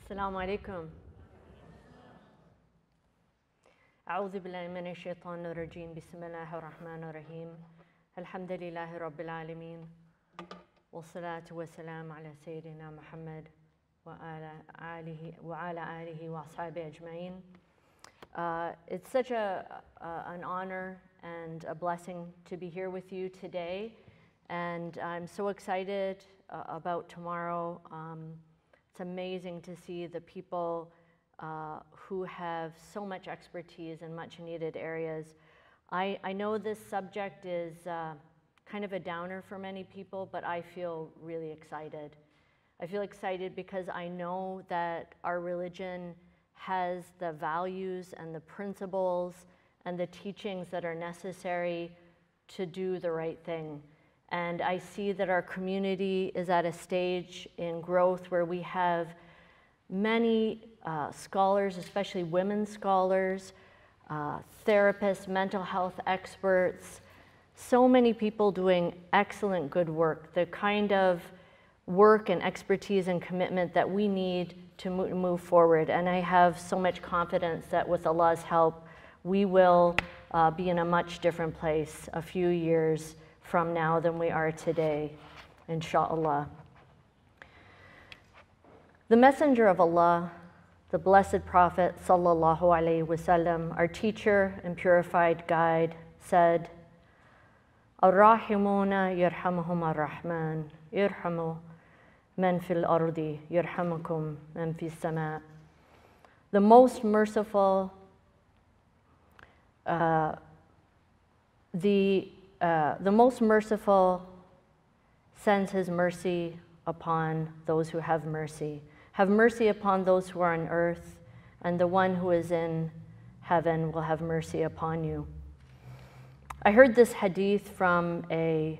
السلام عليكم. أعوذ بالله من الشيطان الرجيم. بسم الله الرحمن الرحيم. الحمد لله رب العالمين والصلاة والسلام على سيدنا محمد وعلى آله وأصحابه أجمعين. It's such an honor and a blessing to be here with you today, and I'm so excited about tomorrow. It's amazing to see the people who have so much expertise in much needed areas. I know this subject is kind of a downer for many people, but I feel really excited. I feel excited because I know that our religion has the values and the principles and the teachings that are necessary to do the right thing. And I see that our community is at a stage in growth where we have many scholars, especially women scholars, therapists, mental health experts, so many people doing excellent good work, the kind of work and expertise and commitment that we need to move forward. And I have so much confidence that with Allah's help, we will be in a much different place a few years from now than we are today, inshallah. The Messenger of Allah, the Blessed Prophet sallallahu alaihi wasallam, our teacher and purified guide, said, "Ar-Rahimuna yarhamuhum ar-Rahman, irhamu man fil ardi, yarhamukum man fis sama." The most merciful, the most merciful sends his mercy upon those who have mercy. Have mercy upon those who are on earth, and the one who is in heaven will have mercy upon you. I heard this hadith from a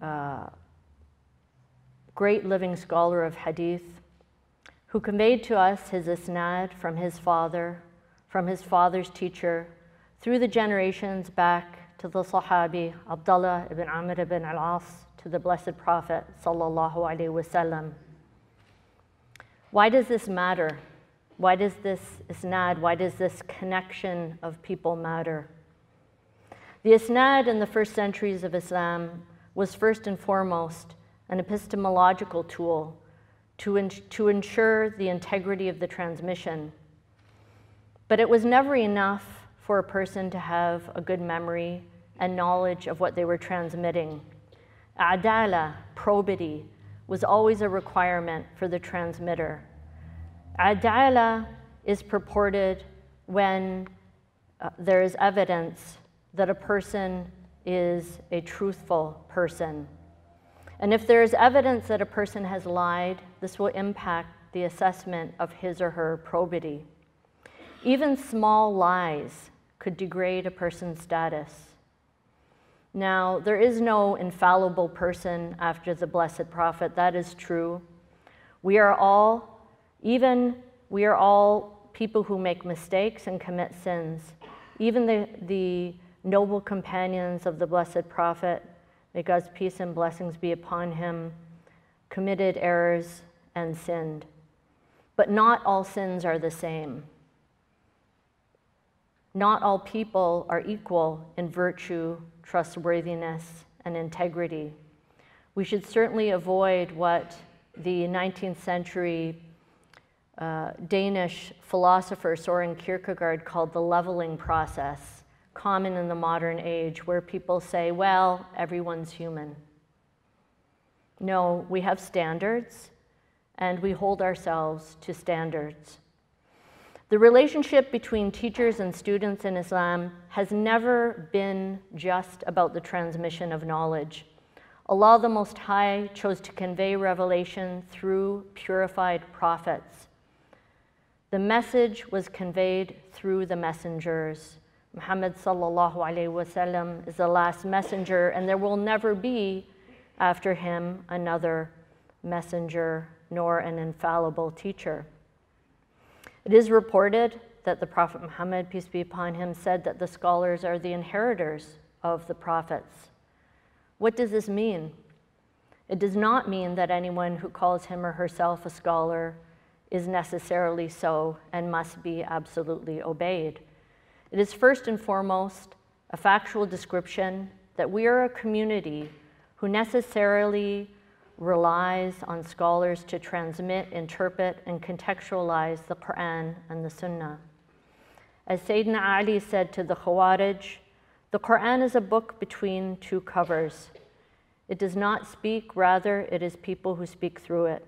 great living scholar of hadith who conveyed to us his isnad from his father's teacher, through the generations back to the Sahabi, Abdullah ibn Amr ibn al-As, to the Blessed Prophet sallallahu alaihi wasallam. Why does this matter? Why does this isnad, why does this connection of people matter? The isnad in the first centuries of Islam was first and foremost an epistemological tool to ensure the integrity of the transmission. But it was never enough for a person to have a good memory and knowledge of what they were transmitting. Adala, probity, was always a requirement for the transmitter. Adala is purported when there is evidence that a person is a truthful person. And if there is evidence that a person has lied, this will impact the assessment of his or her probity. Even small lies could degrade a person's status. Now, there is no infallible person after the Blessed Prophet, that is true. We are all people who make mistakes and commit sins. Even the noble companions of the Blessed Prophet, may God's peace and blessings be upon him, committed errors and sinned. But not all sins are the same. Not all people are equal in virtue, trustworthiness, and integrity. We should certainly avoid what the 19th century Danish philosopher Søren Kierkegaard called the leveling process, common in the modern age, where people say, well, everyone's human. No, we have standards, and we hold ourselves to standards. The relationship between teachers and students in Islam has never been just about the transmission of knowledge. Allah the Most High chose to convey revelation through purified prophets. The message was conveyed through the messengers. Muhammad sallallahu alaihi wasallam is the last messenger, and there will never be after him another messenger nor an infallible teacher. It is reported that the Prophet Muhammad, peace be upon him, said that the scholars are the inheritors of the prophets. What does this mean? It does not mean that anyone who calls him or herself a scholar is necessarily so and must be absolutely obeyed. It is first and foremost a factual description that we are a community who necessarily relies on scholars to transmit, interpret, and contextualize the Quran and the Sunnah. As Sayyidina Ali said to the Khawarij, the Quran is a book between two covers. It does not speak, rather it is people who speak through it.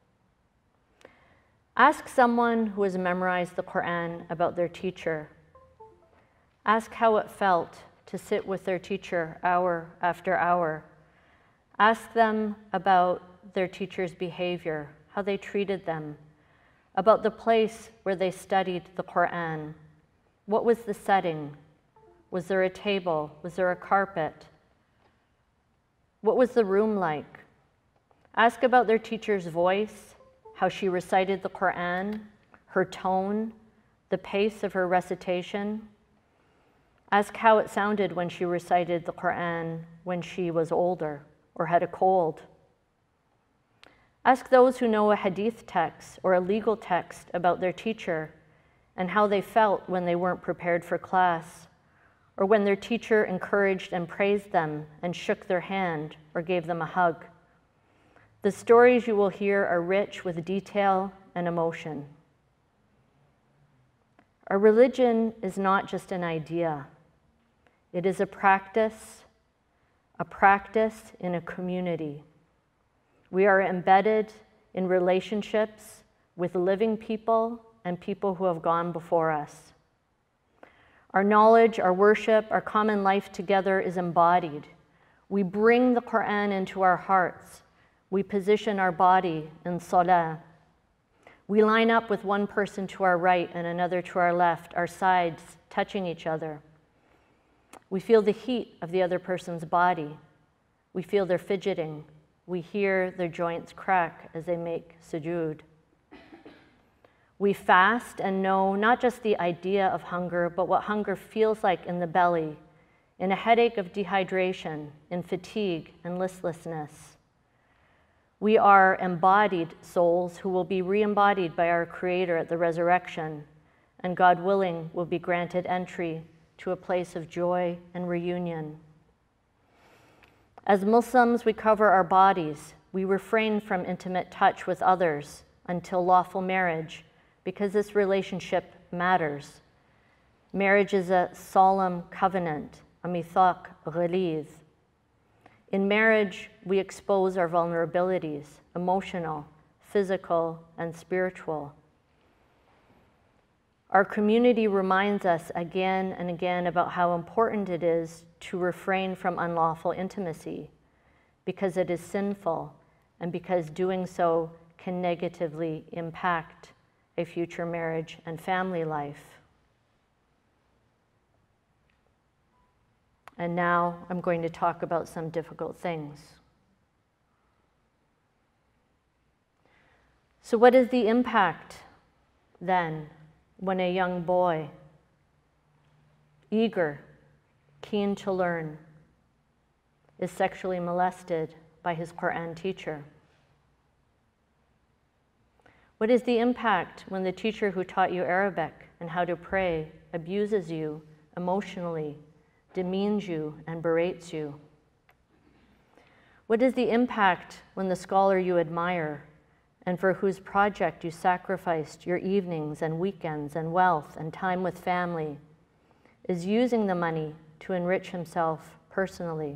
Ask someone who has memorized the Quran about their teacher. Ask how it felt to sit with their teacher hour after hour. Ask them about their teacher's behavior, how they treated them, about the place where they studied the Quran. What was the setting? Was there a table? Was there a carpet? What was the room like? Ask about their teacher's voice, how she recited the Quran, her tone, the pace of her recitation. Ask how it sounded when she recited the Quran when she was older or had a cold. Ask those who know a hadith text or a legal text about their teacher and how they felt when they weren't prepared for class, or when their teacher encouraged and praised them and shook their hand or gave them a hug. The stories you will hear are rich with detail and emotion. Our religion is not just an idea. It is a practice in a community. We are embedded in relationships with living people and people who have gone before us. Our knowledge, our worship, our common life together is embodied. We bring the Quran into our hearts. We position our body in salah. We line up with one person to our right and another to our left, our sides touching each other. We feel the heat of the other person's body. We feel their fidgeting. We hear their joints crack as they make sujood. We fast and know not just the idea of hunger, but what hunger feels like in the belly, in a headache of dehydration, in fatigue and listlessness. We are embodied souls who will be re-embodied by our Creator at the resurrection, and God willing will be granted entry to a place of joy and reunion. As Muslims, we cover our bodies. We refrain from intimate touch with others until lawful marriage, because this relationship matters. Marriage is a solemn covenant, a mithaq ghaliz. In marriage, we expose our vulnerabilities, emotional, physical, and spiritual. Our community reminds us again and again about how important it is to refrain from unlawful intimacy, because it is sinful and because doing so can negatively impact a future marriage and family life. And now I'm going to talk about some difficult things. So what is the impact then when a young boy, eager, keen to learn, is sexually molested by his Quran teacher? What is the impact when the teacher who taught you Arabic and how to pray abuses you emotionally, demeans you, and berates you? What is the impact when the scholar you admire and for whose project you sacrificed your evenings and weekends and wealth and time with family is using the money to enrich himself personally?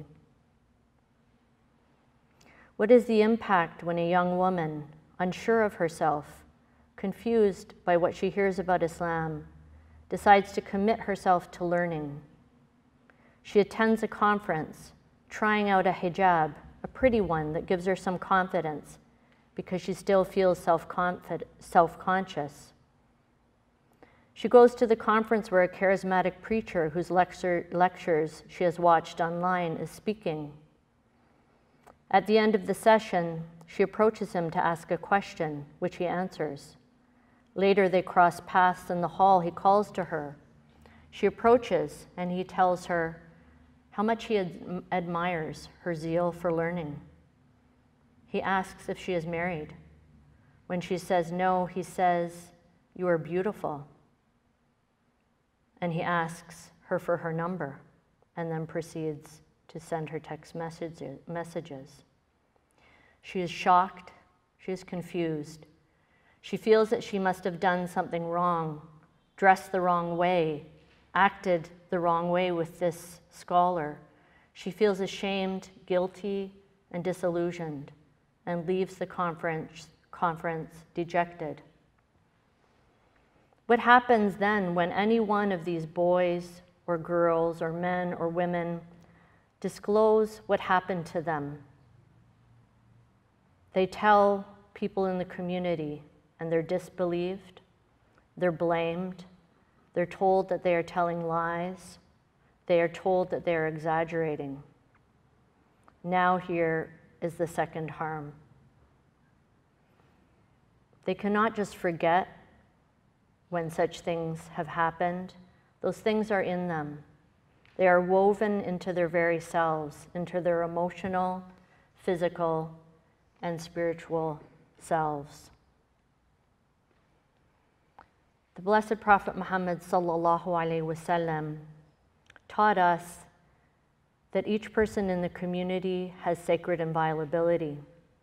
What is the impact when a young woman, unsure of herself, confused by what she hears about Islam, decides to commit herself to learning? She attends a conference, trying out a hijab, a pretty one that gives her some confidence, because she still feels self-conscious. She goes to the conference where a charismatic preacher whose lectures she has watched online is speaking. At the end of the session, she approaches him to ask a question, which he answers. Later, they cross paths in the hall. He calls to her. She approaches, and he tells her how much he admires her zeal for learning. He asks if she is married. When she says no, he says, "You are beautiful." And he asks her for her number and then proceeds to send her text messages. She is shocked. She is confused. She feels that she must have done something wrong, dressed the wrong way, acted the wrong way with this scholar. She feels ashamed, guilty, and disillusioned, and leaves the conference dejected. What happens then when any one of these boys or girls or men or women disclose what happened to them? They tell people in the community, and they're disbelieved, they're blamed, they're told that they are telling lies, they are told that they are exaggerating. Now here is the second harm. They cannot just forget when such things have happened. Those things are in them. They are woven into their very selves, into their emotional, physical, and spiritual selves. The Blessed Prophet Muhammad sallallahu alaihi wasallam taught us that each person in the community has sacred inviolability.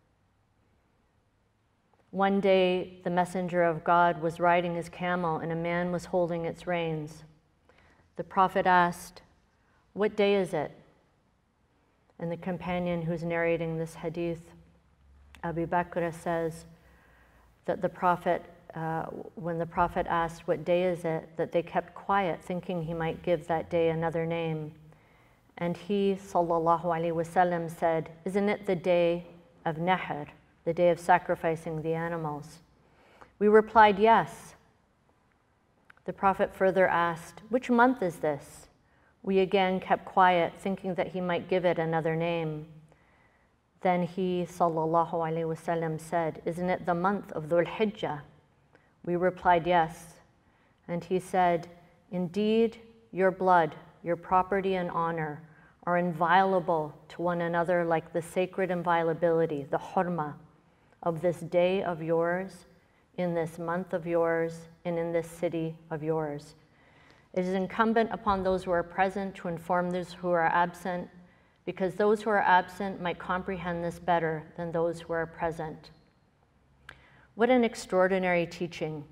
One day, the messenger of God was riding his camel and a man was holding its reins. The Prophet asked, "What day is it?" And the companion who's narrating this hadith, Abu Bakr, says that the Prophet, when the Prophet asked, "What day is it?" that they kept quiet, thinking he might give that day another name. And he, sallallahu alaihi wasallam, said, "Isn't it the day of Nahr, the day of sacrificing the animals?" We replied, "Yes." The Prophet further asked, "Which month is this?" We again kept quiet, thinking that he might give it another name. Then he, sallallahu alaihi wasallam, said, "Isn't it the month of Dhul Hijjah?" We replied, "Yes." And he said, "Indeed, your blood, your property and honor are inviolable to one another like the sacred inviolability, the hurma, of this day of yours, in this month of yours, and in this city of yours. It is incumbent upon those who are present to inform those who are absent, because those who are absent might comprehend this better than those who are present." What an extraordinary teaching.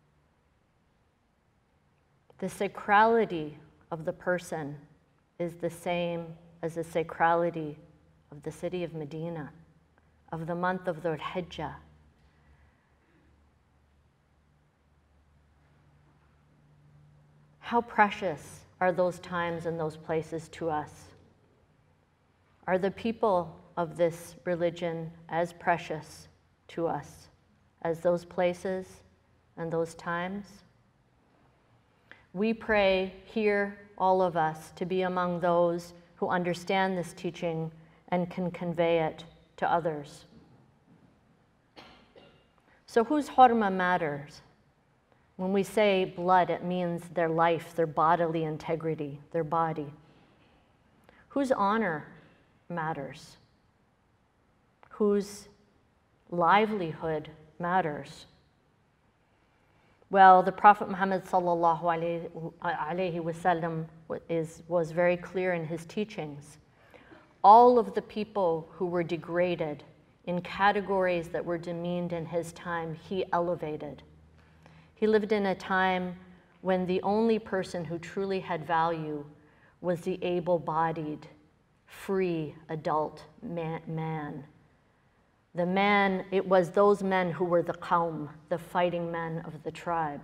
The sacrality of the person is the same as the sacrality of the city of Medina, of the month of Dhul Hijjah. How precious are those times and those places to us? Are the people of this religion as precious to us as those places and those times? We pray here, all of us, to be among those who understand this teaching and can convey it to others. So whose hurma matters? When we say blood, it means their life, their bodily integrity, their body. Whose honor matters? Whose livelihood matters? Well, the Prophet Muhammad sallallahu alaihi wasallam was very clear in his teachings. All of the people who were degraded in categories that were demeaned in his time, he elevated. He lived in a time when the only person who truly had value was the able-bodied, free, adult man. The man, it was those men who were the qawm, the fighting men of the tribe.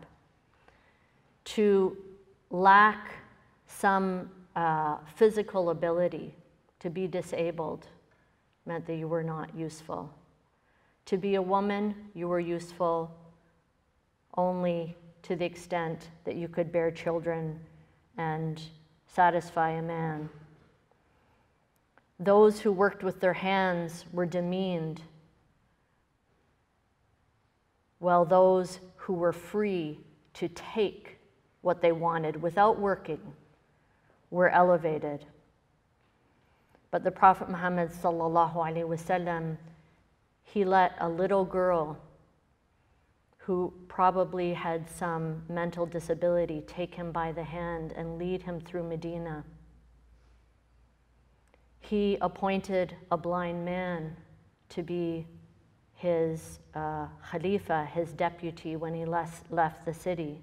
To lack some physical ability, to be disabled, meant that you were not useful. To be a woman, you were useful only to the extent that you could bear children and satisfy a man. Those who worked with their hands were demeaned, while those who were free to take what they wanted without working were elevated. But the Prophet Muhammad sallallahu alaihi wasallam, he let a little girl who probably had some mental disability, take him by the hand and lead him through Medina. He appointed a blind man to be his Khalifa, his deputy, when he left the city.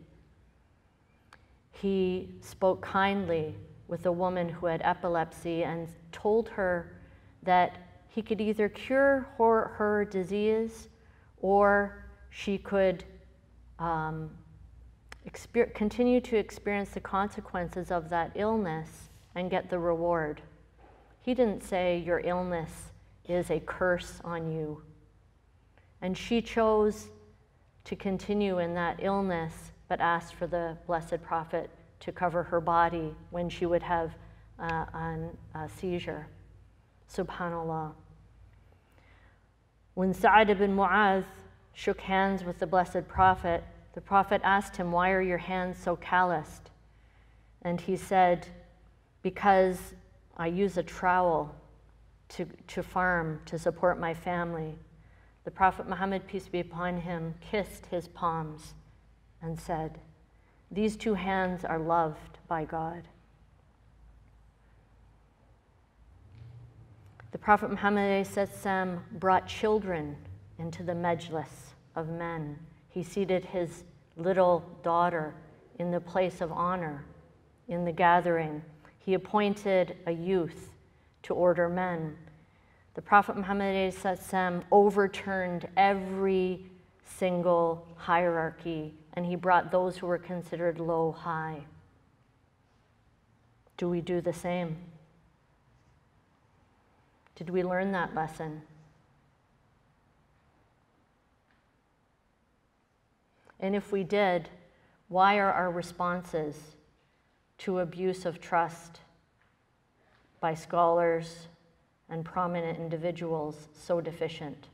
He spoke kindly with a woman who had epilepsy and told her that he could either cure her disease or she could continue to experience the consequences of that illness and get the reward. He didn't say your illness is a curse on you. And she chose to continue in that illness, but asked for the Blessed Prophet to cover her body when she would have a seizure. Subhanallah. When Sa'ad ibn Mu'adh shook hands with the Blessed Prophet, the Prophet asked him, "Why are your hands so calloused?" And he said, "Because I use a trowel to farm, to support my family." The Prophet Muhammad, peace be upon him, kissed his palms and said, "These two hands are loved by God." The Prophet Muhammad ﷺ brought children into the majlis of men. He seated his little daughter in the place of honor in the gathering. He appointed a youth to order men. The Prophet Muhammad ﷺ overturned every single hierarchy, and he brought those who were considered low high. Do we do the same? Did we learn that lesson? And if we did, why are our responses to abuse of trust by scholars and prominent individuals so deficient?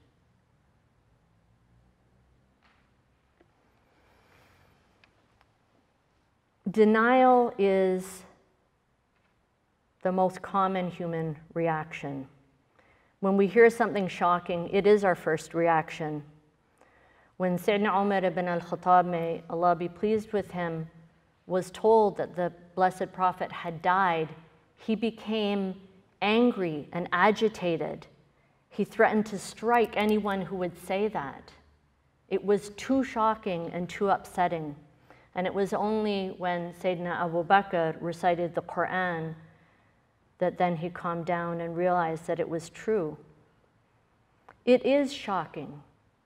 Denial is the most common human reaction. When we hear something shocking, it is our first reaction. When Sayyidina Umar ibn al-Khattab, may Allah be pleased with him, was told that the Blessed Prophet had died, he became angry and agitated. He threatened to strike anyone who would say that. It was too shocking and too upsetting. And it was only when Sayyidina Abu Bakr recited the Quran that then he calmed down and realized that it was true. It is shocking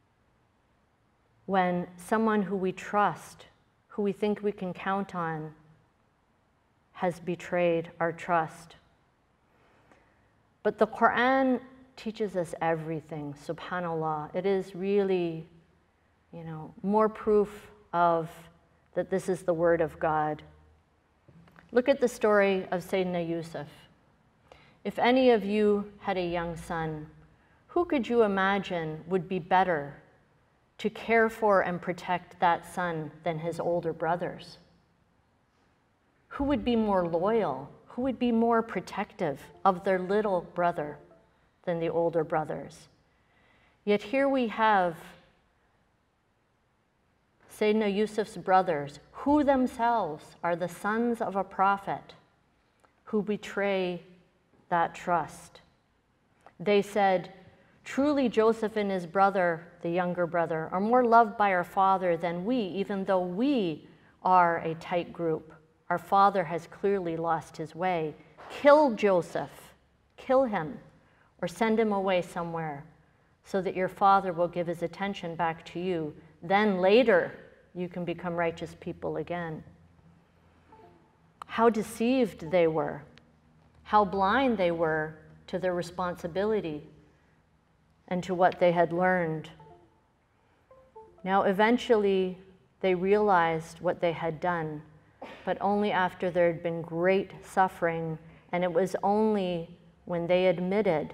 when someone who we trust, who we think we can count on, has betrayed our trust. But the Quran teaches us everything, subhanAllah. It is really, more proof of that this is the word of God. Look at the story of Sayyidina Yusuf. If any of you had a young son, who could you imagine would be better to care for and protect that son than his older brothers? Who would be more loyal? Who would be more protective of their little brother than the older brothers? Yet here we have Sayyidina Yusuf's brothers, who themselves are the sons of a prophet, who betray that trust. They said, "Truly Joseph and his brother, the younger brother, are more loved by our father than we, even though we are a tight group. Our father has clearly lost his way. Kill Joseph, kill him, or send him away somewhere so that your father will give his attention back to you. Then later you can become righteous people again." How deceived they were, how blind they were to their responsibility and to what they had learned. Now eventually they realized what they had done, but only after there had been great suffering, and it was only when they admitted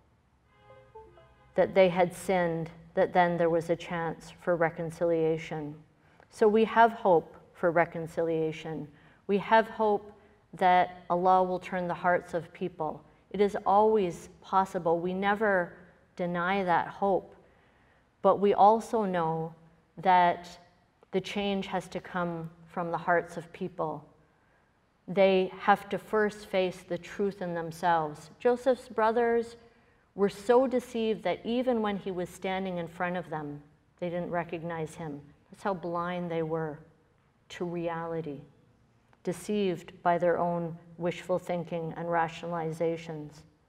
that they had sinned that then there was a chance for reconciliation. So we have hope for reconciliation. We have hope that Allah will turn the hearts of people. It is always possible. We never deny that hope. But we also know that the change has to come from the hearts of people. They have to first face the truth in themselves. Joseph's brothers were so deceived that even when he was standing in front of them, they didn't recognize him. That's how blind they were to reality, deceived by their own wishful thinking and rationalizations.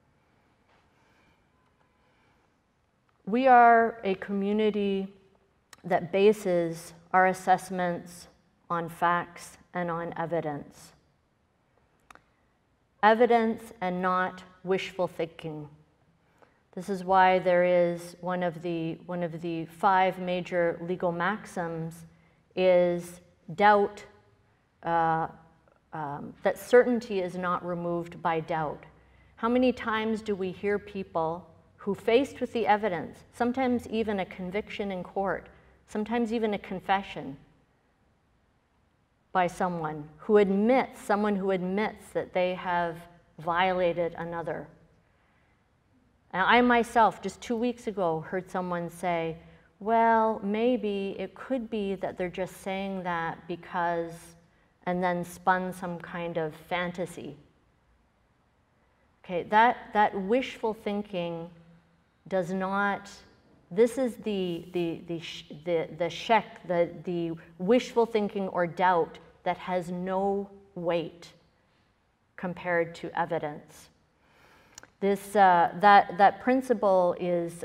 We are a community that bases our assessments on facts and on evidence. Evidence and not wishful thinking. This is why there is one of the 5 major legal maxims is doubt, that certainty is not removed by doubt. How many times do we hear people who, faced with the evidence, sometimes even a conviction in court, sometimes even a confession by someone who admits that they have violated another. And I myself, just 2 weeks ago, heard someone say, well, maybe it could be that they're just saying that because, and then spun some kind of fantasy. Okay, that wishful thinking does not, this is the wishful thinking or doubt that has no weight compared to evidence. That principle is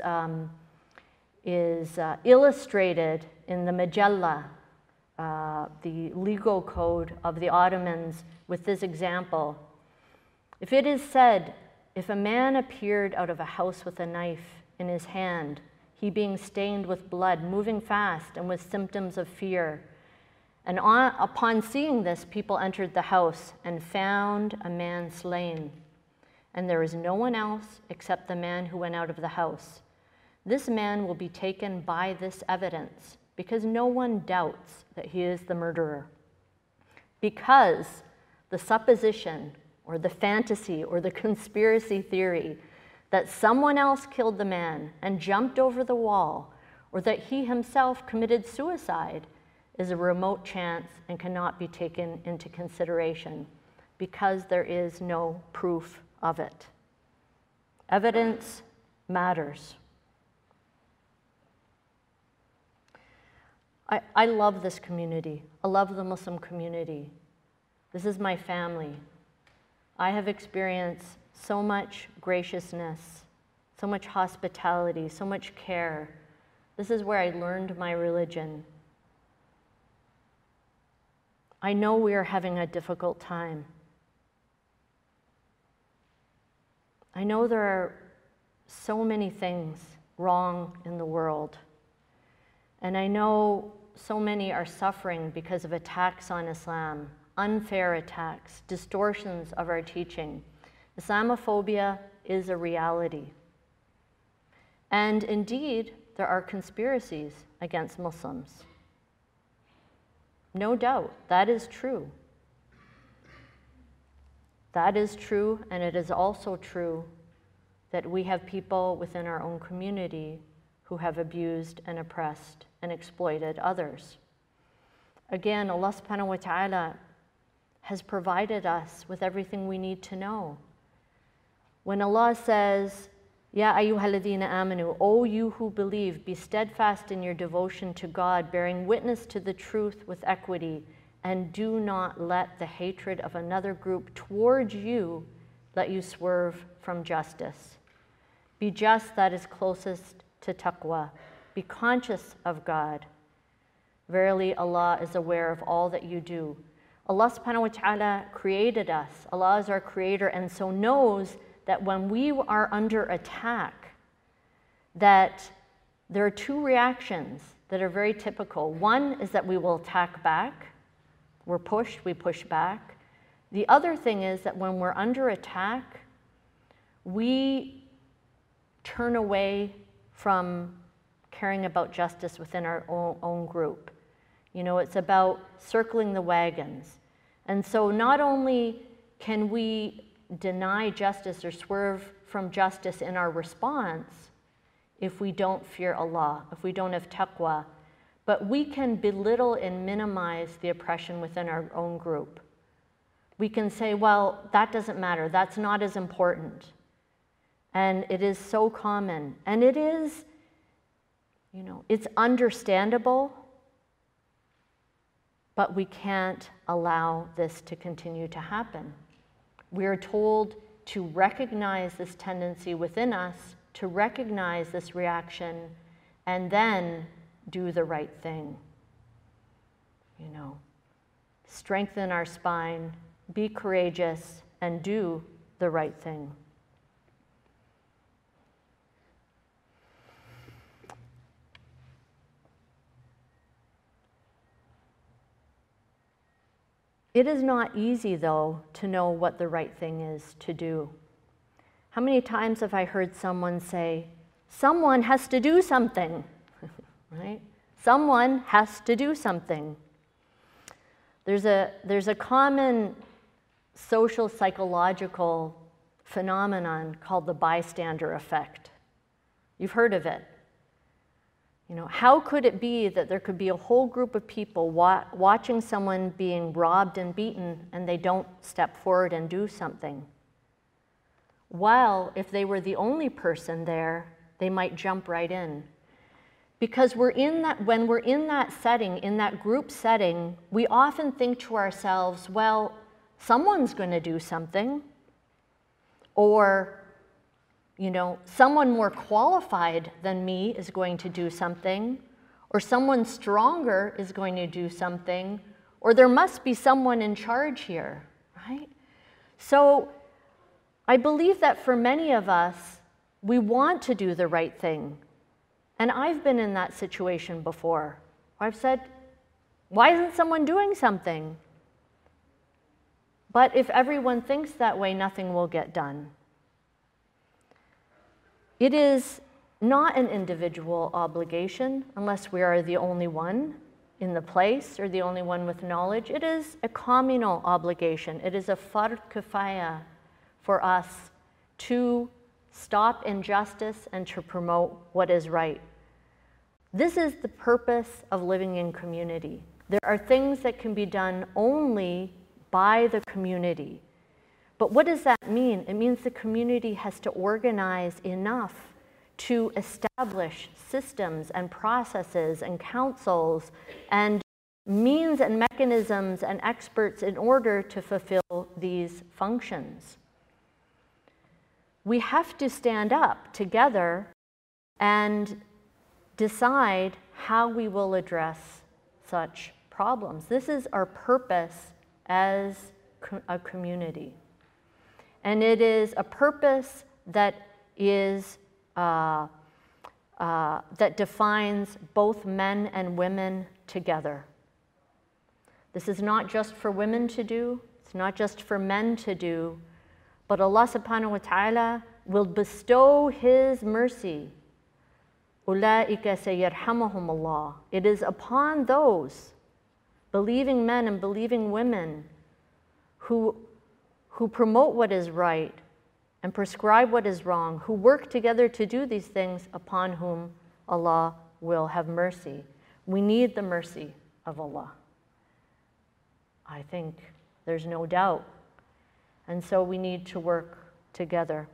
illustrated in the Majalla, the legal code of the Ottomans, with this example. If it is said, if a man appeared out of a house with a knife in his hand, he being stained with blood, moving fast and with symptoms of fear, and upon seeing this, people entered the house and found a man slain, and there is no one else except the man who went out of the house. This man will be taken by this evidence, because no one doubts that he is the murderer. Because the supposition or the fantasy or the conspiracy theory that someone else killed the man and jumped over the wall, or that he himself committed suicide, is a remote chance and cannot be taken into consideration, because there is no proof of it. Evidence matters. I love this community. I love the Muslim community. This is my family. I have experienced so much graciousness, so much hospitality, so much care. This is where I learned my religion. I know we are having a difficult time. I know there are so many things wrong in the world. And I know so many are suffering because of attacks on Islam, unfair attacks, distortions of our teaching. Islamophobia is a reality. And indeed, there are conspiracies against Muslims. No doubt, that is true. That is true, and it is also true that we have people within our own community who have abused and oppressed and exploited others. Again, Allah subhanahu wa ta'ala has provided us with everything we need to know. When Allah says, Ya ayyuhalladhina amanu, O you who believe, be steadfast in your devotion to God, bearing witness to the truth with equity, and do not let the hatred of another group towards you let you swerve from justice. Be just, that is closest to taqwa. Be conscious of God. Verily, Allah is aware of all that you do. Allah subhanahu wa ta'ala created us. Allah is our creator, and so knows that when we are under attack, that there are 2 reactions that are very typical. One is that we will attack back. We're pushed, we push back. The other thing is that when we're under attack, we turn away from caring about justice within our own group. You know, it's about circling the wagons. And so not only can we deny justice or swerve from justice in our response if we don't fear Allah, if we don't have taqwa, but we can belittle and minimize the oppression within our own group. We can say, well, that doesn't matter, that's not as important. And it is so common. And it is, it's understandable, but we can't allow this to continue to happen. We are told to recognize this tendency within us, to recognize this reaction, and then do the right thing. Strengthen our spine, be courageous, and do the right thing. It is not easy, though, to know what the right thing is to do. How many times have I heard someone say, someone has to do something, right? Someone has to do something. There's a common social psychological phenomenon called the bystander effect. You've heard of it. How could it be that there could be a whole group of people watching someone being robbed and beaten and they don't step forward and do something? While if they were the only person there, they might jump right in. Because when we're in that setting, in that group setting, we often think to ourselves, well, someone's going to do something, or someone more qualified than me is going to do something, or someone stronger is going to do something, or there must be someone in charge here, right? So I believe that for many of us, we want to do the right thing. And I've been in that situation before. I've said, why isn't someone doing something? But if everyone thinks that way, nothing will get done. It is not an individual obligation unless we are the only one in the place or the only one with knowledge. It is a communal obligation. It is a fard kifaya for us to stop injustice and to promote what is right. This is the purpose of living in community. There are things that can be done only by the community. But what does that mean? It means the community has to organize enough to establish systems and processes and councils and means and mechanisms and experts in order to fulfill these functions. We have to stand up together and decide how we will address such problems. This is our purpose as a community. And it is a purpose that is that defines both men and women together. This is not just for women to do, it's not just for men to do, but Allah subhanahu wa ta'ala will bestow His mercy. أُولَٰئِكَ سَيَرْحَمُهُمُ اللَّهُ. It is upon those believing men and believing women who promote what is right and prescribe what is wrong, who work together to do these things, upon whom Allah will have mercy. We need the mercy of Allah. I think there's no doubt. And so we need to work together.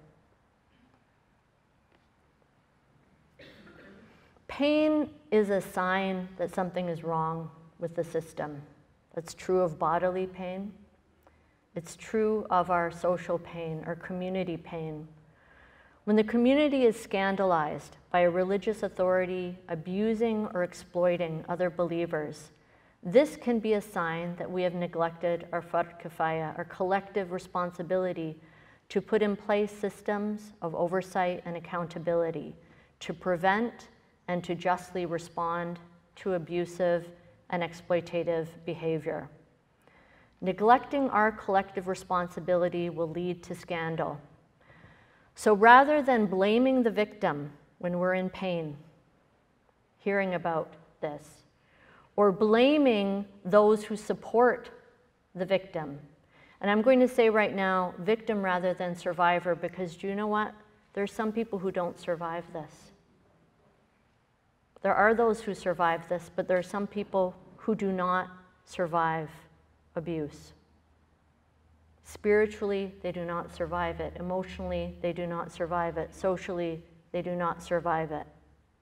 Pain is a sign that something is wrong with the system. That's true of bodily pain. It's true of our social pain, our community pain. When the community is scandalized by a religious authority abusing or exploiting other believers, this can be a sign that we have neglected our fard kifaya, our collective responsibility to put in place systems of oversight and accountability to prevent and to justly respond to abusive and exploitative behavior. Neglecting our collective responsibility will lead to scandal. So rather than blaming the victim when we're in pain, hearing about this, or blaming those who support the victim, and I'm going to say right now, victim rather than survivor, because do you know what? There's some people who don't survive this. There are those who survive this, but there are some people who do not survive abuse. Spiritually, they do not survive it. Emotionally, they do not survive it. Socially, they do not survive it.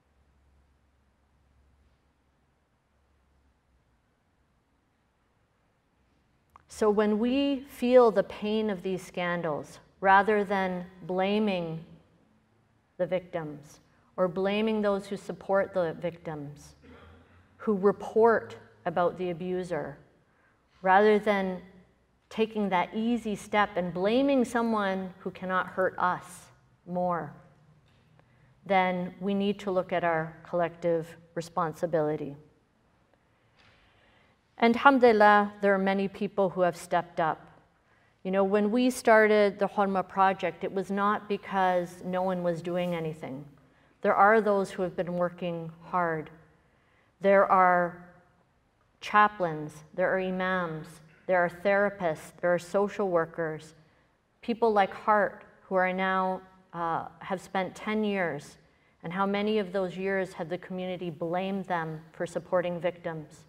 So when we feel the pain of these scandals, rather than blaming the victims or blaming those who support the victims, who report about the abuser, rather than taking that easy step and blaming someone who cannot hurt us more, then we need to look at our collective responsibility. And alhamdulillah, there are many people who have stepped up. You know, when we started the Hurma project, it was not because no one was doing anything. There are those who have been working hard. There are chaplains, there are imams, there are therapists, there are social workers, people like Hart who are now, have spent 10 years, and how many of those years have the community blamed them for supporting victims.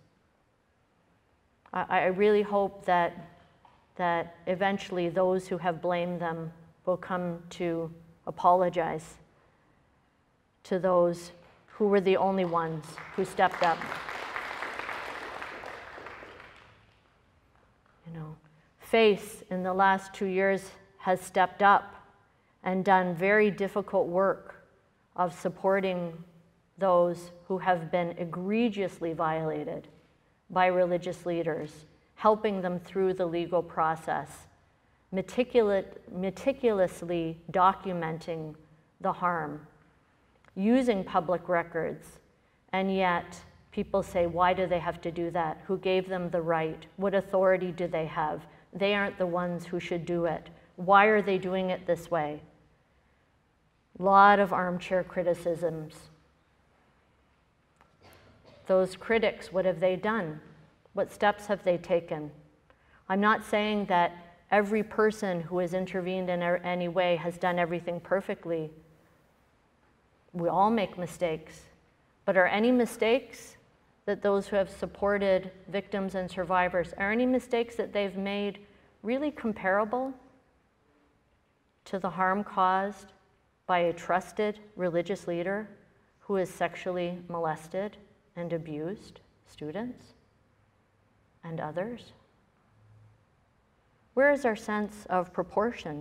I really hope that eventually those who have blamed them will come to apologize to those who were the only ones who stepped up. You know, FACE in the last 2 years has stepped up and done very difficult work of supporting those who have been egregiously violated by religious leaders, helping them through the legal process, meticulously documenting the harm, using public records, and yet people say, why do they have to do that? Who gave them the right? What authority do they have? They aren't the ones who should do it. Why are they doing it this way? A lot of armchair criticisms. Those critics, what have they done? What steps have they taken? I'm not saying that every person who has intervened in any way has done everything perfectly. We all make mistakes. But are any mistakes that those who have supported victims and survivors, are any mistakes that they've made really comparable to the harm caused by a trusted religious leader who has sexually molested and abused students and others? Where is our sense of proportion?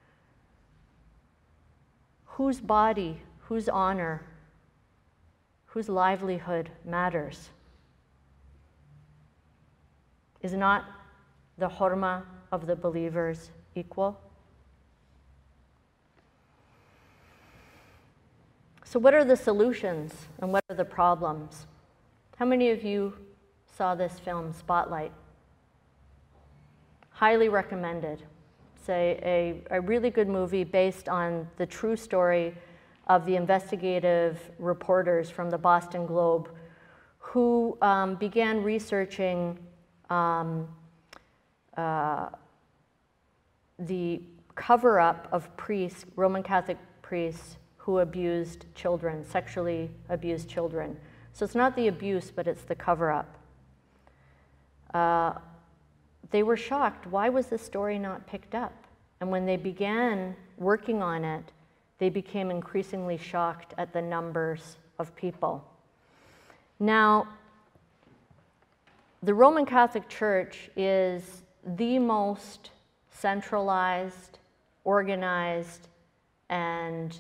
Whose body, whose honor, whose livelihood matters? Is not the hurma of the believers equal? So what are the solutions and what are the problems? How many of you saw this film, Spotlight? Highly recommended. It's a really good movie based on the true story of the investigative reporters from the Boston Globe who began researching the cover-up of priests, Roman Catholic priests, who abused children, sexually abused children. So it's not the abuse, but it's the cover-up. They were shocked. Why was this story not picked up? And when they began working on it, they became increasingly shocked at the numbers of people. Now, the Roman Catholic Church is the most centralized, organized, and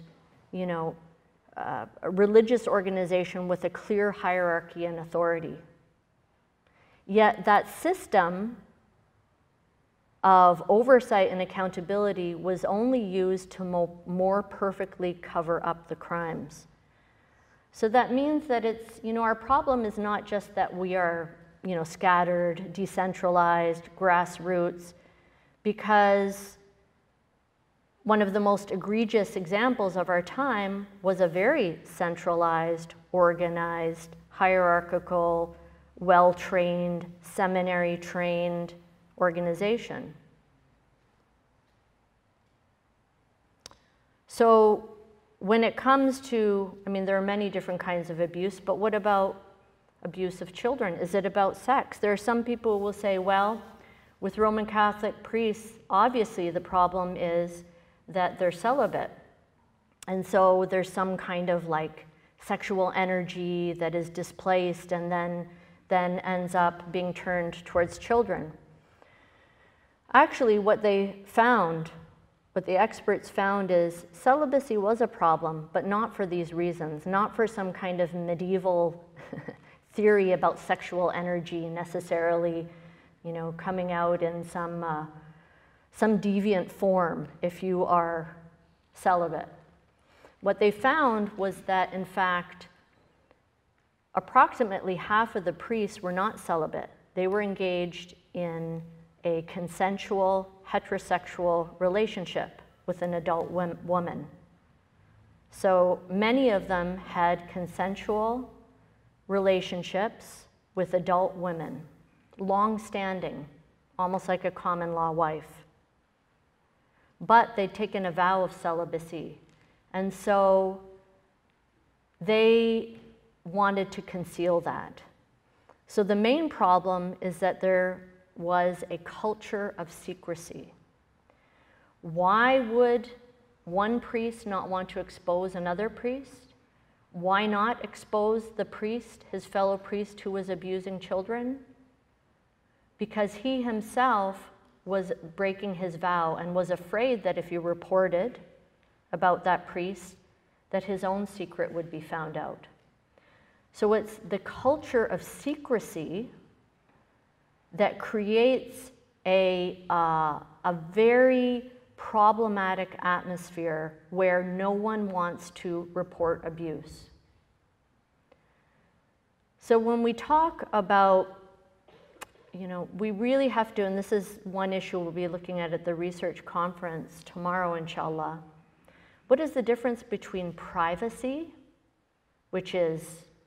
a religious organization with a clear hierarchy and authority. Yet that system of oversight and accountability was only used to more perfectly cover up the crimes. So that means that it's, our problem is not just that we are, scattered, decentralized, grassroots, because one of the most egregious examples of our time was a very centralized, organized, hierarchical, well-trained, seminary-trained organization. So when it comes to, I mean, there are many different kinds of abuse, but what about abuse of children? Is it about sex? There are some people who will say, well, with Roman Catholic priests, obviously the problem is that they're celibate. And so there's some kind of like sexual energy that is displaced and then ends up being turned towards children. Actually, what the experts found is celibacy was a problem, but not for these reasons, not for some kind of medieval theory about sexual energy necessarily, you know, coming out in some deviant form if you are celibate. What they found was that, in fact, approximately half of the priests were not celibate. They were engaged in a consensual, heterosexual relationship with an adult woman. So many of them had consensual relationships with adult women, long-standing, almost like a common law wife. But they'd taken a vow of celibacy. And so they wanted to conceal that. So the main problem is that there was a culture of secrecy. Why would one priest not want to expose another priest? Why not expose the priest, his fellow priest who was abusing children? Because he himself was breaking his vow and was afraid that if he reported about that priest, that his own secret would be found out. So it's the culture of secrecy that creates a very problematic atmosphere where no one wants to report abuse. So when we talk about, you know, we really have to, and this is one issue we'll be looking at the research conference tomorrow, inshallah. What is the difference between privacy, which is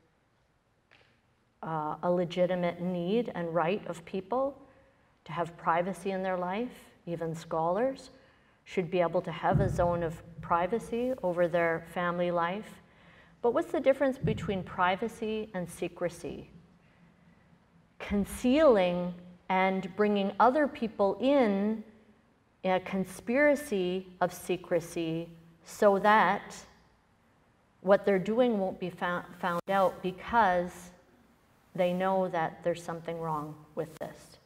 a legitimate need and right of people to have privacy in their life? Even scholars should be able to have a zone of privacy over their family life. But what's the difference between privacy and secrecy? Concealing and bringing other people in a conspiracy of secrecy so that what they're doing won't be found out because they know that there's something wrong with this.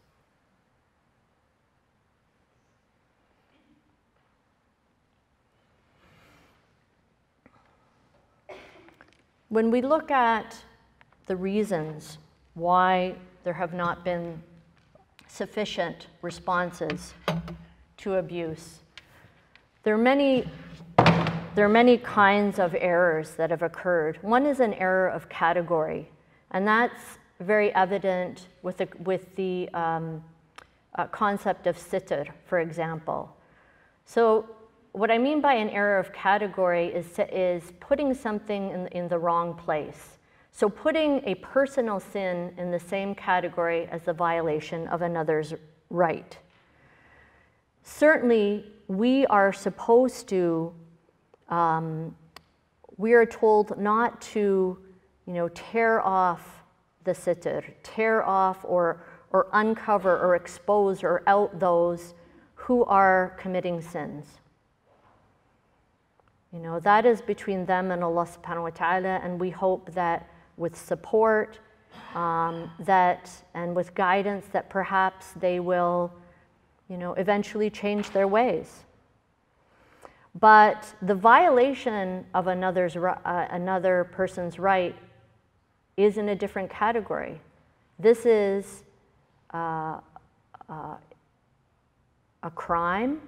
When we look at the reasons why there have not been sufficient responses to abuse, there are many kinds of errors that have occurred. One is an error of category, and that's very evident with the concept of sitr, for example. So what I mean by an error of category is putting something in the wrong place. So putting a personal sin in the same category as the violation of another's right. Certainly, we are supposed to, we are told not to, you know, tear off the sitr, tear off or uncover or expose or out those who are committing sins. You know, that is between them and Allah subhanahu wa ta'ala, and we hope that with support and with guidance that perhaps they will, you know, eventually change their ways. But the violation of another person's right is in a different category. This is a crime,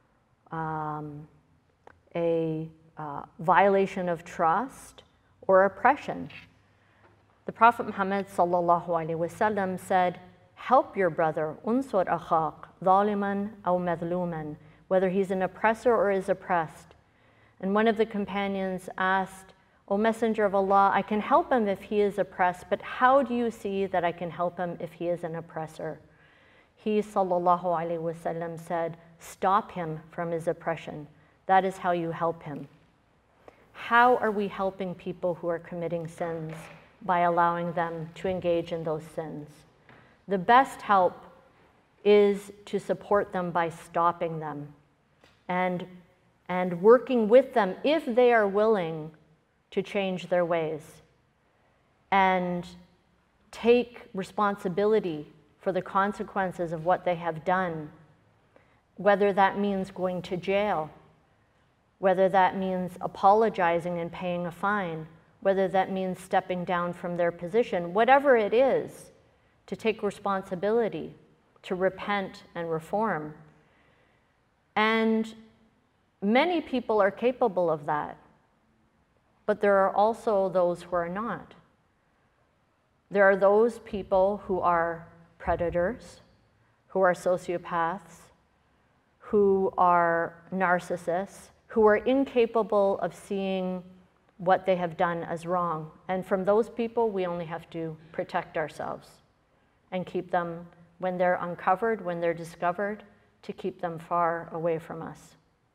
a violation of trust, or oppression. The Prophet Muhammad sallallahu alaihi wasallam said, "Help your brother, unsur akhak, zaliman aw madluman," whether he's an oppressor or is oppressed. And one of the companions asked, "O Messenger of Allah, I can help him if he is oppressed, but how do you see that I can help him if he is an oppressor?" He sallallahu alaihi wasallam said, "Stop him from his oppression. That is how you help him." how are we helping people who are committing sins by allowing them to engage in those sins? The best help is to support them by stopping them and working with them if they are willing to change their ways and take responsibility for the consequences of what they have done, whether that means going to jail, whether that means apologizing and paying a fine, whether that means stepping down from their position, whatever it is, to take responsibility, to repent and reform. And many people are capable of that, but there are also those who are not. There are those people who are predators, who are sociopaths, who are narcissists, who are incapable of seeing what they have done as wrong. And from those people, we only have to protect ourselves and keep them, when they're uncovered, when they're discovered, to keep them far away from us.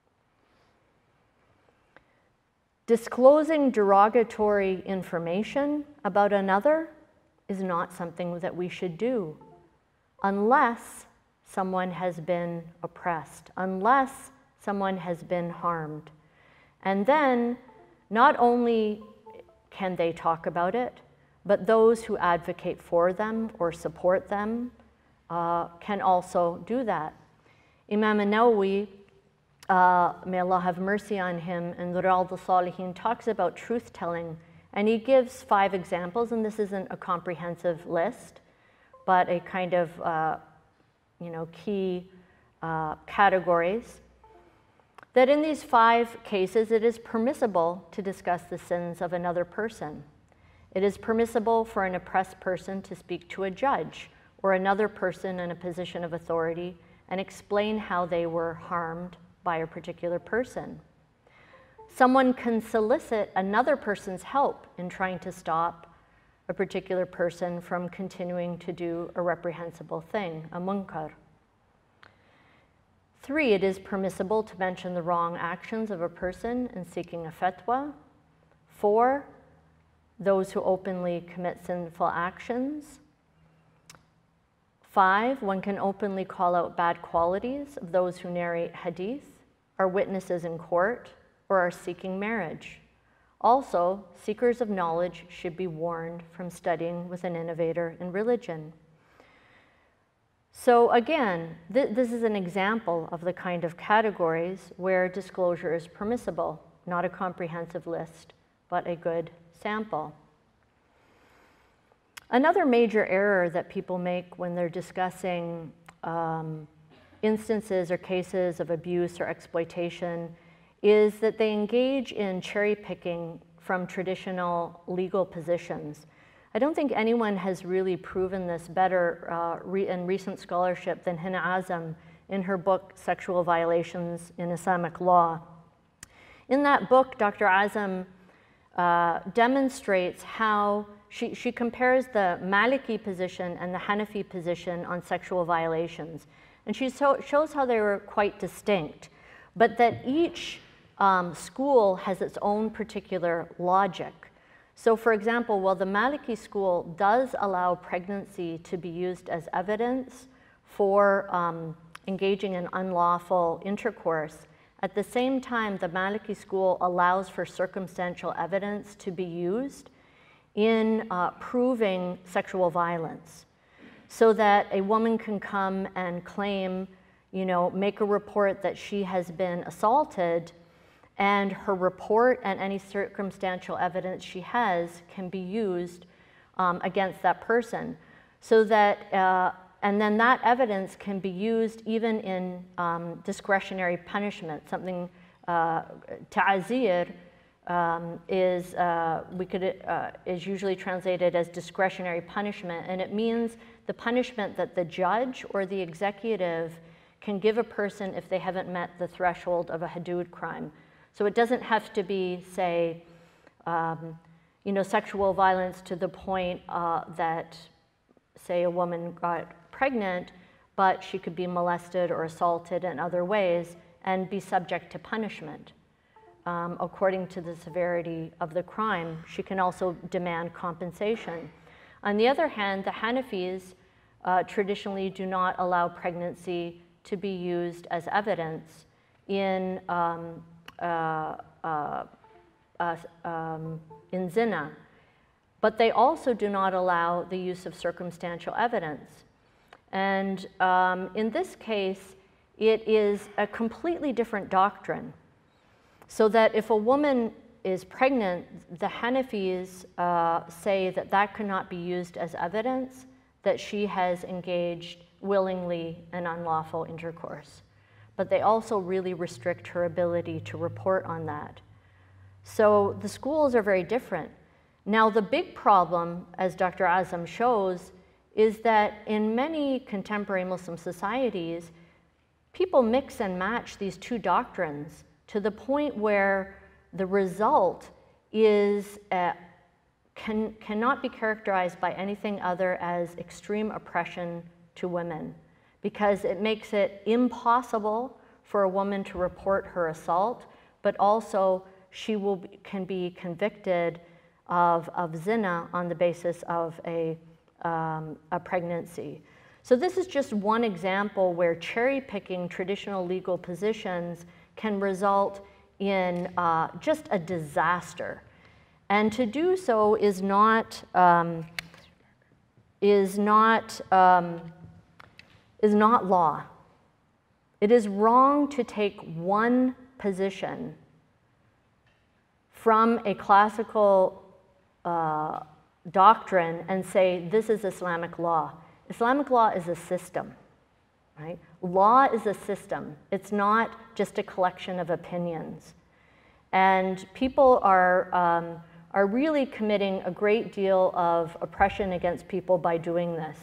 Disclosing derogatory information about another is not something that we should do unless someone has been oppressed, unless someone has been harmed. And then not only can they talk about it, but those who advocate for them or support them can also do that. Imam An-Nawawi, may Allah have mercy on him, and Riyadh al-Salihin talks about truth-telling, and he gives 5 examples, and this isn't a comprehensive list, but a kind of key categories, that in these 5 cases it is permissible to discuss the sins of another person. It is permissible for an oppressed person to speak to a judge or another person in a position of authority and explain how they were harmed by a particular person. Someone can solicit another person's help in trying to stop a particular person from continuing to do a reprehensible thing, a munkar. 3, it is permissible to mention the wrong actions of a person in seeking a fatwa. 4, those who openly commit sinful actions. 5, one can openly call out bad qualities of those who narrate hadith, are witnesses in court, or are seeking marriage. Also, seekers of knowledge should be warned from studying with an innovator in religion. So again, this is an example of the kind of categories where disclosure is permissible, not a comprehensive list, but a good sample. Another major error that people make when they're discussing instances or cases of abuse or exploitation is that they engage in cherry picking from traditional legal positions. I don't think anyone has really proven this better in recent scholarship than Hina Azam in her book, Sexual Violations in Islamic Law. In that book, Dr. Azam demonstrates how she compares the Maliki position and the Hanafi position on sexual violations. And she shows how they were quite distinct, but that each school has its own particular logic. So for example, while the Maliki school does allow pregnancy to be used as evidence for engaging in unlawful intercourse, at the same time, the Maliki school allows for circumstantial evidence to be used in proving sexual violence, so that a woman can come and claim, make a report that she has been assaulted, and her report and any circumstantial evidence she has can be used against that person. So that, and then that evidence can be used even in discretionary punishment. Something, ta'azir is usually translated as discretionary punishment, and it means the punishment that the judge or the executive can give a person if they haven't met the threshold of a hudud crime. So it doesn't have to be, say, sexual violence to the point that, say, a woman got pregnant, but she could be molested or assaulted in other ways and be subject to punishment. according to the severity of the crime. She can also demand compensation. On the other hand, the Hanafis traditionally do not allow pregnancy to be used as evidence in zina, but they also do not allow the use of circumstantial evidence. And in this case, it is a completely different doctrine. So that if a woman is pregnant, the Hanafis say that that cannot be used as evidence that she has engaged willingly in unlawful intercourse. But they also really restrict her ability to report on that. So the schools are very different. Now, the big problem, as Dr. Azam shows, is that in many contemporary Muslim societies, people mix and match these two doctrines to the point where the result is cannot be characterized by anything other as extreme oppression to women, because it makes it impossible for a woman to report her assault, but also she can be convicted of zina on the basis of a pregnancy. So this is just one example where cherry-picking traditional legal positions can result in just a disaster. And to do so is not law. It is wrong to take one position from a classical doctrine and say, this is Islamic law. Islamic law is a system, right? Law is a system. It's not just a collection of opinions. And people are really committing a great deal of oppression against people by doing this.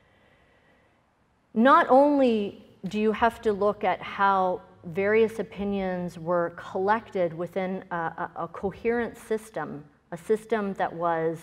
Not only do you have to look at how various opinions were collected within a coherent system, a system that was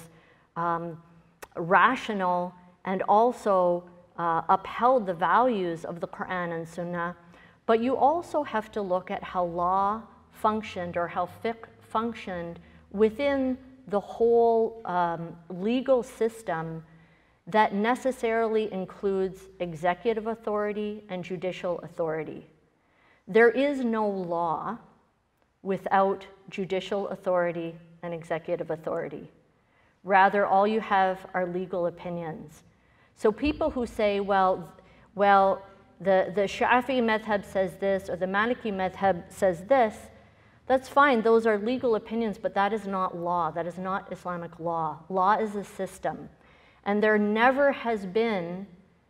rational and also upheld the values of the Quran and Sunnah, but you also have to look at how law functioned or how fiqh functioned within the whole legal system that necessarily includes executive authority and judicial authority. There is no law without judicial authority and executive authority. Rather, all you have are legal opinions. So people who say, well, the Shafi'i madhab says this, or the Maliki madhab says this, that's fine, those are legal opinions, but that is not law, that is not Islamic law. Law is a system. And there never has been,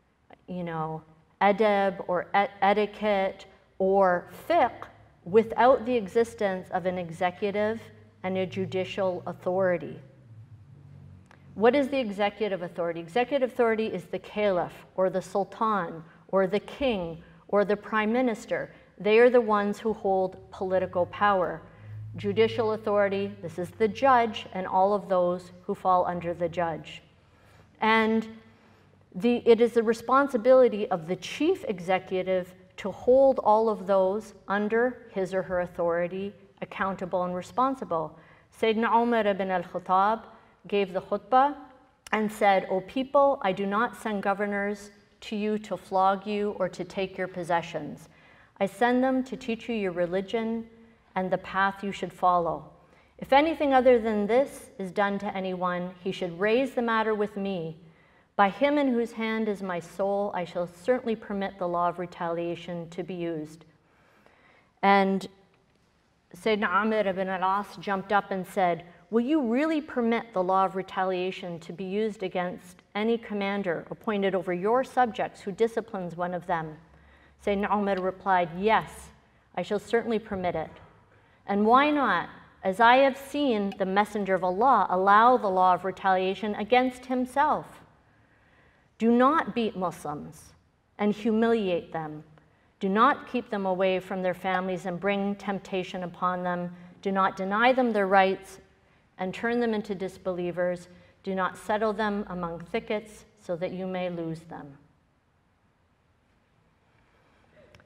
adab or etiquette or fiqh without the existence of an executive and a judicial authority. What is the executive authority? Executive authority is the caliph or the sultan or the king or the prime minister. They are the ones who hold political power. Judicial authority, this is the judge and all of those who fall under the judge. And it is the responsibility of the chief executive to hold all of those under his or her authority accountable and responsible. Sayyidina Umar ibn al-Khattab gave the khutbah and said, "O people, I do not send governors to you to flog you or to take your possessions. I send them to teach you your religion and the path you should follow. If anything other than this is done to anyone, he should raise the matter with me. By him in whose hand is my soul, I shall certainly permit the law of retaliation to be used." And Sayyidina Amr ibn al-As jumped up and said, "Will you really permit the law of retaliation to be used against any commander appointed over your subjects who disciplines one of them?" Sayyidina Umar replied, "Yes, I shall certainly permit it. And why not? As I have seen the Messenger of Allah allow the law of retaliation against himself. Do not beat Muslims and humiliate them. Do not keep them away from their families and bring temptation upon them. Do not deny them their rights and turn them into disbelievers. Do not settle them among thickets so that you may lose them."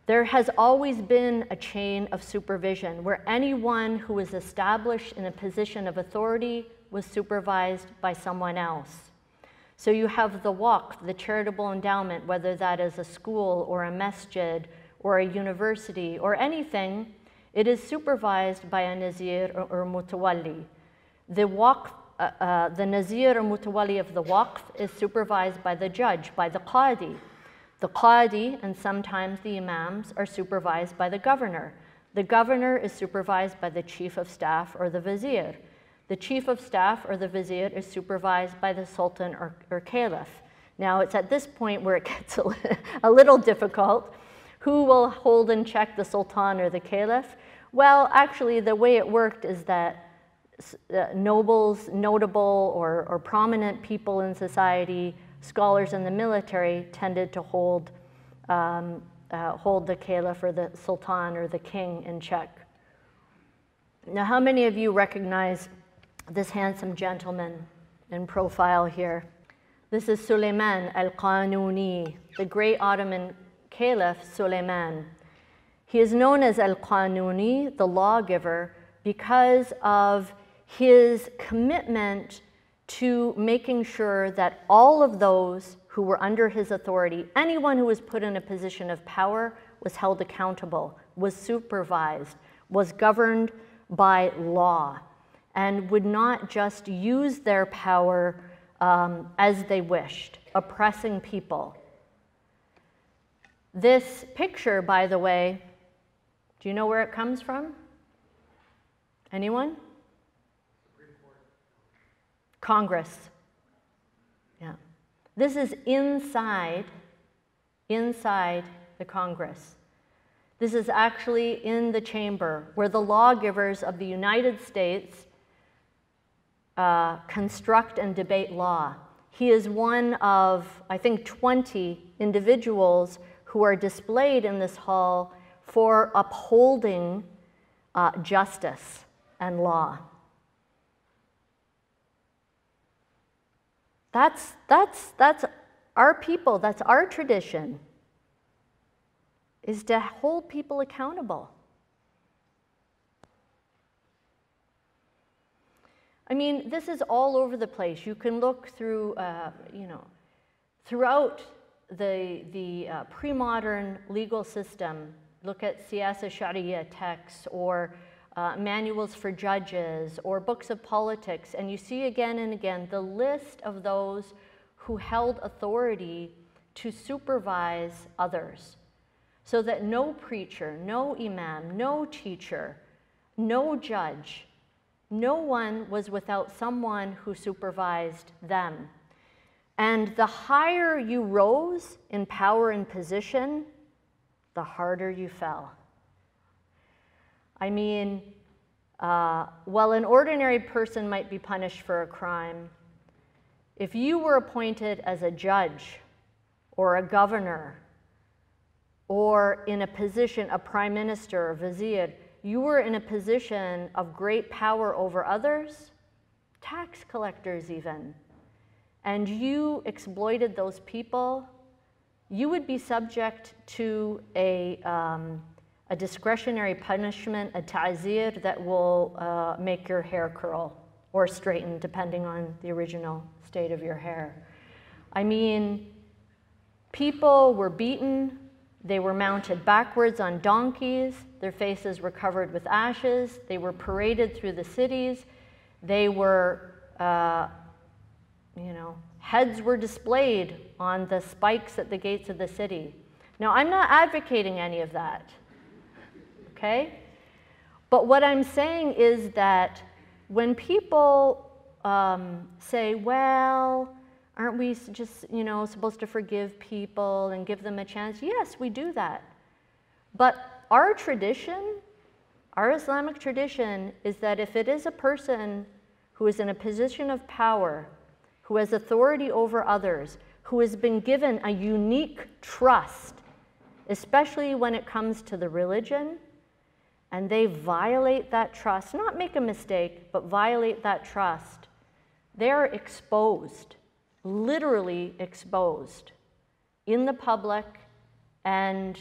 There has always been a chain of supervision where anyone who was established in a position of authority was supervised by someone else. So you have the waqf, the charitable endowment, whether that is a school or a masjid or a university or anything, it is supervised by a nazir or mutawalli. The waqf, the nazir or mutawalli of the waqf is supervised by the judge, by the qadi. The qadi and sometimes the imams are supervised by the governor. The governor is supervised by the chief of staff or the vizier. The chief of staff or the vizier is supervised by the sultan or caliph. Now it's at this point where it gets a little difficult. Who will hold in check the sultan or the caliph? Well, actually the way it worked is that nobles, notable or prominent people in society, scholars in the military tended to hold the caliph or the sultan or the king in check. Now, how many of you recognize this handsome gentleman in profile here? This is Suleiman al-Qanuni, the great Ottoman caliph Suleiman. He is known as al-Qanuni, the lawgiver, because of his commitment to making sure that all of those who were under his authority, anyone who was put in a position of power, was held accountable, was supervised, was governed by law, and would not just use their power as they wished, oppressing people. This picture, by the way, do you know where it comes from? Anyone? Congress. Yeah. This is inside the Congress. This is actually in the chamber where the lawgivers of the United States construct and debate law. He is one of, I think, 20 individuals who are displayed in this hall for upholding justice and law. That's our people, that's our tradition, is to hold people accountable. I mean, this is all over the place. You can look through, throughout the pre-modern legal system, look at Siyasa Sharia texts or manuals for judges or books of politics, and you see again and again the list of those who held authority to supervise others, so that no preacher, no imam, no teacher, no judge, no one was without someone who supervised them. And the higher you rose in power and position, the harder you fell. I mean, while an ordinary person might be punished for a crime, if you were appointed as a judge or a governor or in a position, a prime minister or vizier, you were in a position of great power over others, tax collectors even, and you exploited those people, you would be subject to a discretionary punishment, a ta'zir, that will make your hair curl or straighten, depending on the original state of your hair. I mean, people were beaten, they were mounted backwards on donkeys, their faces were covered with ashes, they were paraded through the cities, they were, heads were displayed on the spikes at the gates of the city. Now, I'm not advocating any of that. Okay? But what I'm saying is that when people say, well, aren't we just, supposed to forgive people and give them a chance? Yes, we do that. But our tradition, our Islamic tradition, is that if it is a person who is in a position of power, who has authority over others, who has been given a unique trust, especially when it comes to the religion, and they violate that trust, not make a mistake, but violate that trust, they're exposed, literally exposed, in the public and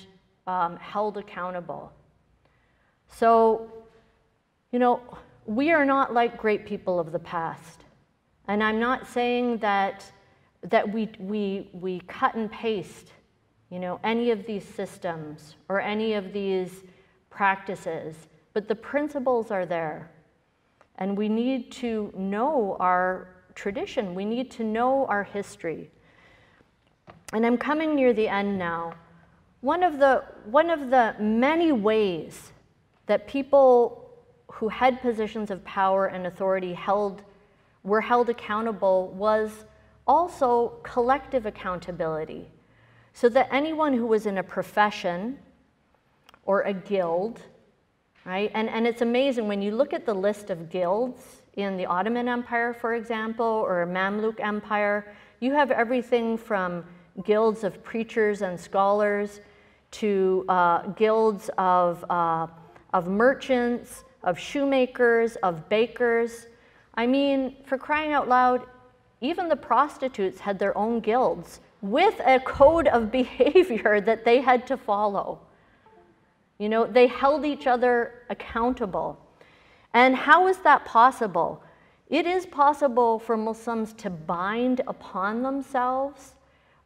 held accountable. So, you know, we are not like great people of the past. And I'm not saying that we cut and paste, you know, any of these systems or any of these practices, but the principles are there. And we need to know our tradition. We need to know our history. And I'm coming near the end now. One of the many ways that people who had positions of power and authority were held accountable was also collective accountability. So that anyone who was in a profession or a guild, right? And it's amazing when you look at the list of guilds in the Ottoman Empire, for example, or Mamluk Empire, you have everything from guilds of preachers and scholars to guilds of merchants, of shoemakers, of bakers. I mean, for crying out loud, even the prostitutes had their own guilds with a code of behavior that they had to follow. You know, they held each other accountable. And how is that possible? It is possible for Muslims to bind upon themselves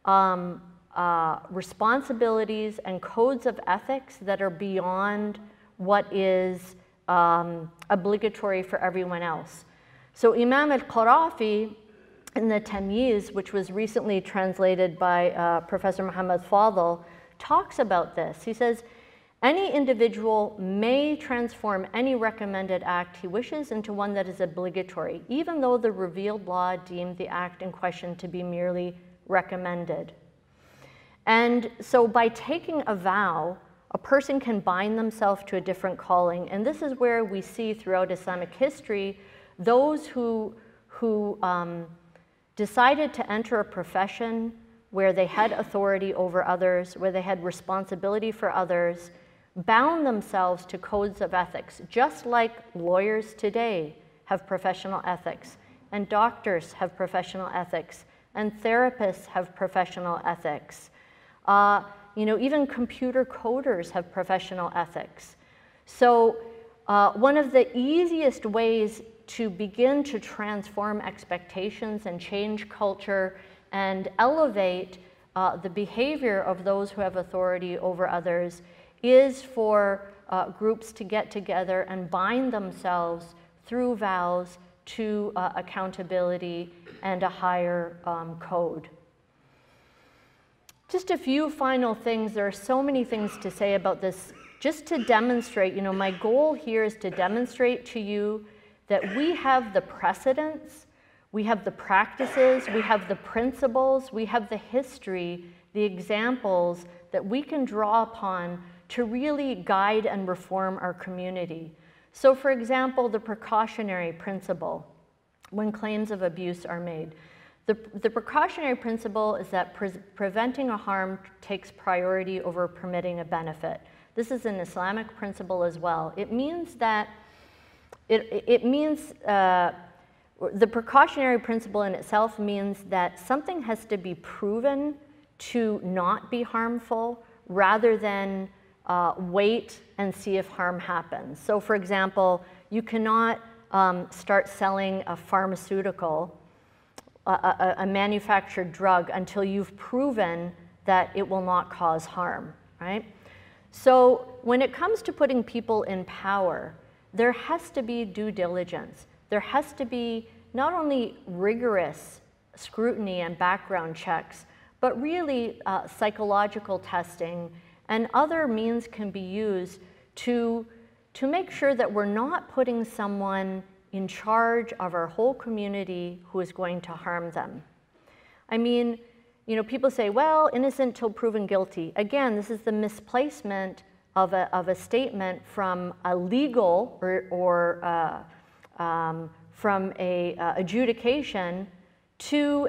responsibilities and codes of ethics that are beyond what is obligatory for everyone else. So Imam al-Qarafi in the Tamyiz, which was recently translated by Professor Muhammad Fadl, talks about this. He says, any individual may transform any recommended act he wishes into one that is obligatory, even though the revealed law deemed the act in question to be merely recommended. And so by taking a vow, a person can bind themselves to a different calling. And this is where we see throughout Islamic history those who decided to enter a profession where they had authority over others, where they had responsibility for others, bound themselves to codes of ethics, just like lawyers today have professional ethics, and doctors have professional ethics, and therapists have professional ethics. You know, even computer coders have professional ethics. So one of the easiest ways to begin to transform expectations and change culture and elevate the behavior of those who have authority over others is for groups to get together and bind themselves through vows to accountability and a higher code. Just a few final things. There are so many things to say about this. Just to demonstrate, you know, my goal here is to demonstrate to you that we have the precedents, we have the practices, we have the principles, we have the history, the examples that we can draw upon to really guide and reform our community. So for example, the precautionary principle when claims of abuse are made. The precautionary principle is that preventing a harm takes priority over permitting a benefit. This is an Islamic principle as well. It means that, the precautionary principle in itself means that something has to be proven to not be harmful rather than wait and see if harm happens. So for example, you cannot start selling a pharmaceutical, a manufactured drug, until you've proven that it will not cause harm, right? So when it comes to putting people in power, there has to be due diligence. There has to be not only rigorous scrutiny and background checks, but really psychological testing and other means can be used to make sure that we're not putting someone in charge of our whole community who is going to harm them. I mean, you know, people say, well, innocent till proven guilty. Again, this is the misplacement of a statement from a legal or from a adjudication to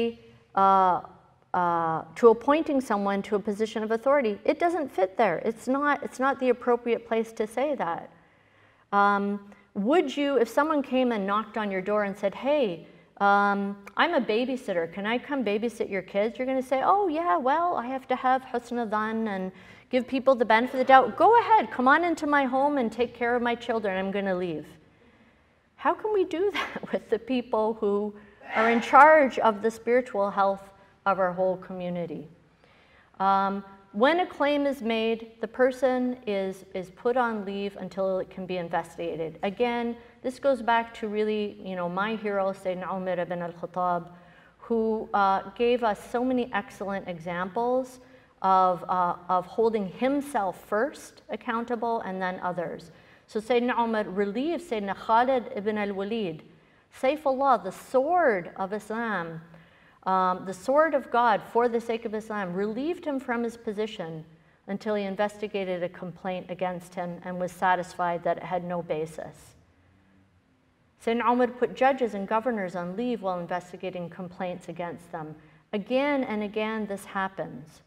appointing someone to a position of authority. It doesn't fit there. It's not the appropriate place to say that. Would you, if someone came and knocked on your door and said, hey, I'm a babysitter. Can I come babysit your kids? You're going to say, oh, yeah, well, I have to have husn dhan and give people the benefit of the doubt. Go ahead. Come on into my home and take care of my children. I'm going to leave. How can we do that with the people who are in charge of the spiritual health of our whole community? When a claim is made, the person is put on leave until it can be investigated. Again, this goes back to really, my hero, Sayyidina Umar ibn al-Khattab, who gave us so many excellent examples of holding himself first accountable and then others. So Sayyidina Umar relieved Sayyidina Khalid ibn al-Walid, Saifullah, the sword of Islam, the sword of God for the sake of Islam, relieved him from his position until he investigated a complaint against him and was satisfied that it had no basis. Sayyidina Umar put judges and governors on leave while investigating complaints against them. Again and again this happens.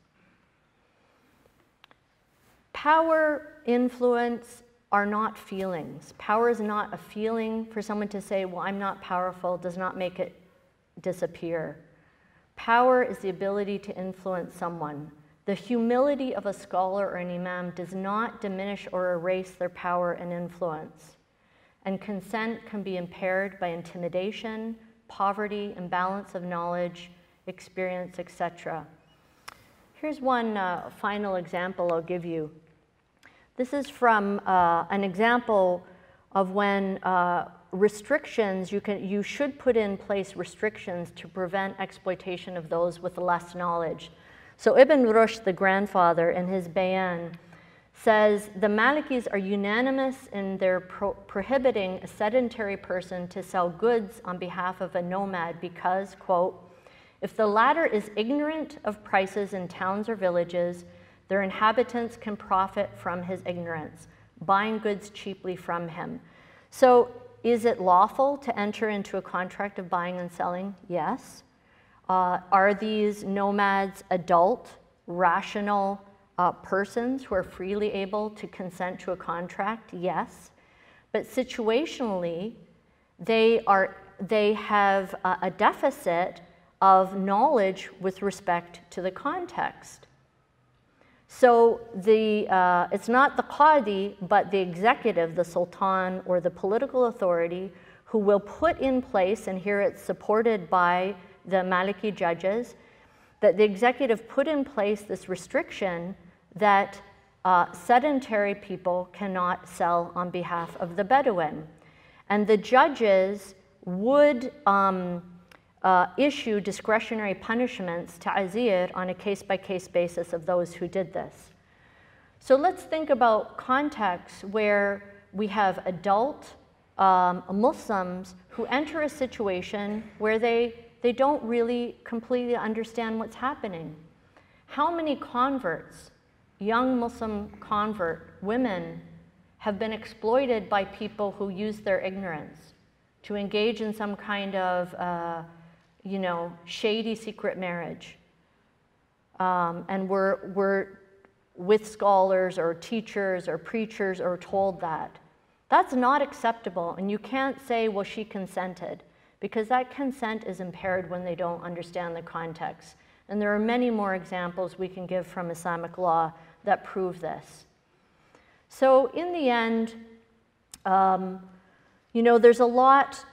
Power, influence are not feelings. Power is not a feeling. For someone to say, well, I'm not powerful, does not make it disappear. Power is the ability to influence someone. The humility of a scholar or an imam does not diminish or erase their power and influence. And consent can be impaired by intimidation, poverty, imbalance of knowledge, experience, etc. Here's one final example I'll give you. This is from an example of when restrictions, you should put in place restrictions to prevent exploitation of those with less knowledge. So Ibn Rushd, the grandfather, in his Bayan, says the Malikis are unanimous in their prohibiting a sedentary person to sell goods on behalf of a nomad because, quote, if the latter is ignorant of prices in towns or villages, their inhabitants can profit from his ignorance, buying goods cheaply from him. So is it lawful to enter into a contract of buying and selling? Yes. Are these nomads adult, rational persons who are freely able to consent to a contract? Yes. But situationally, they have a deficit of knowledge with respect to the context. So it's not the qadi, but the executive, the sultan, or the political authority who will put in place, and here it's supported by the Maliki judges, that the executive put in place this restriction that sedentary people cannot sell on behalf of the Bedouin. And the judges would issue discretionary punishments to ta'zir on a case-by-case basis of those who did this. So let's think about contexts where we have adult Muslims who enter a situation where they don't really completely understand what's happening. How many converts, young Muslim convert women, have been exploited by people who use their ignorance to engage in some kind of shady secret marriage. And we're with scholars or teachers or preachers are told that. That's not acceptable, and you can't say, well, she consented, because that consent is impaired when they don't understand the context. And there are many more examples we can give from Islamic law that prove this. So in the end, there's a lot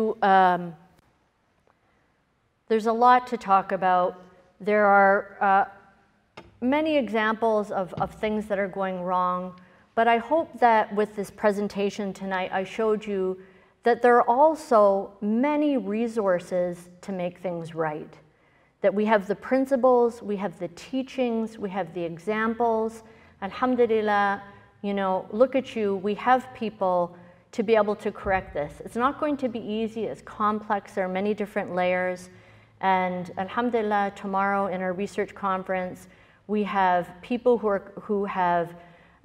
to talk about. There are many examples of things that are going wrong, but I hope that with this presentation tonight, I showed you that there are also many resources to make things right. That we have the principles, we have the teachings, we have the examples. Alhamdulillah, look at you, we have people to be able to correct this. It's not going to be easy, it's complex, there are many different layers. And alhamdulillah, tomorrow in our research conference, we have people who have,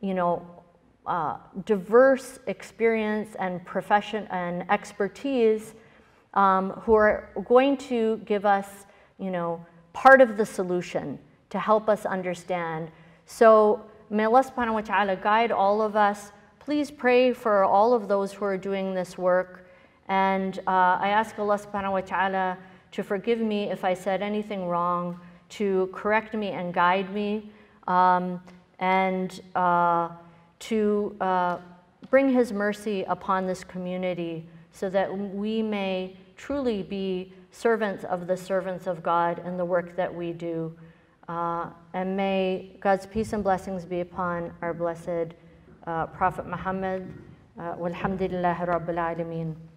diverse experience and profession and expertise who are going to give us, part of the solution to help us understand. So may Allah subhanahu wa ta'ala guide all of us. Please pray for all of those who are doing this work. And I ask Allah subhanahu wa ta'ala to forgive me if I said anything wrong, to correct me and guide me, and to bring His mercy upon this community so that we may truly be servants of God in the work that we do. And may God's peace and blessings be upon our blessed Prophet Muhammad. Walhamdulillahi Rabbil Alameen.